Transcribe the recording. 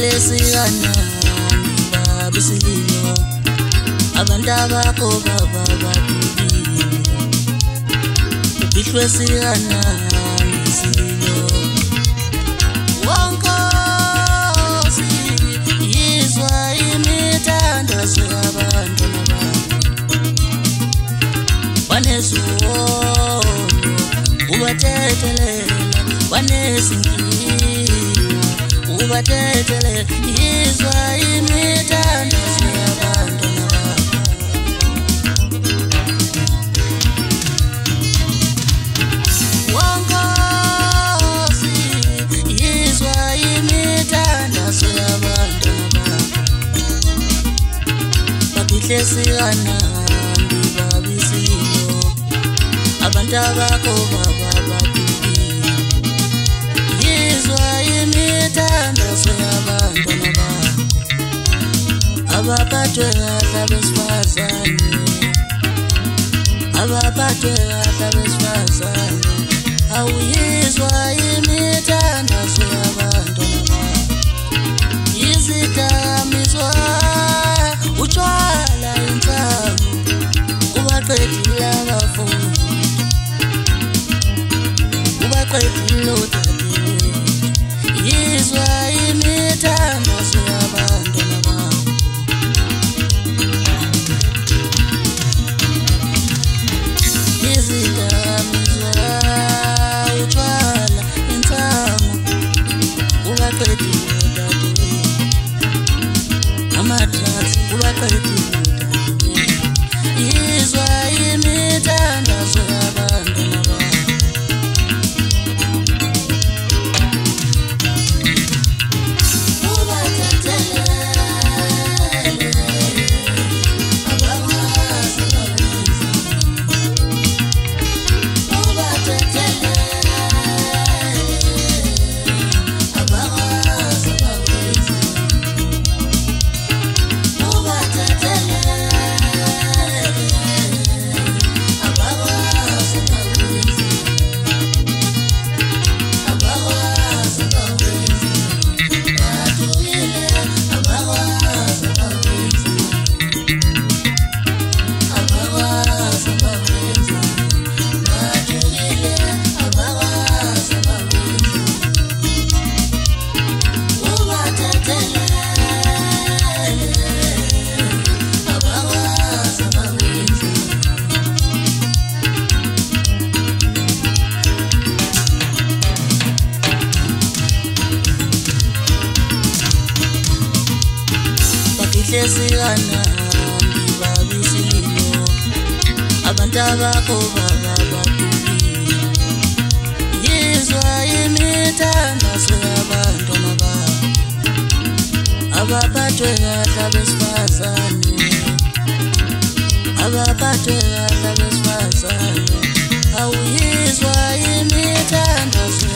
Lesikana babisililo abantu abakho baba badukile ubihlwe sikana isililo wonkosi yizwa imithandazo yabantu banezuwono ubathethelela banezinkinga ubathethele yizwa imithandazo yabantu wonkosi yizwa imithandazo yabantu babihle sikana babisililo abantu abakho baba badukile yizwa imithandazo yabantu abaphathwe kahle abesifazane abaphathwe kahle abesifazane awuyizwa imithandazo yabantu izidakamizwa utshwala insango ubaqedile abafundi ubaqedile udadewethu yizwa imithandazo yabantu izidakamizwa utshwala insango ubaqedile udadewethu amadrugs ubaqedile udadewethu yizwa imithandazo yabantu Lesikana babisililo abantu abakho baba badukile yizwa imithandazo yabantu abaphathwe kahle abesifazane abaphathwe kahle abesifazane awuyizwa imithandazo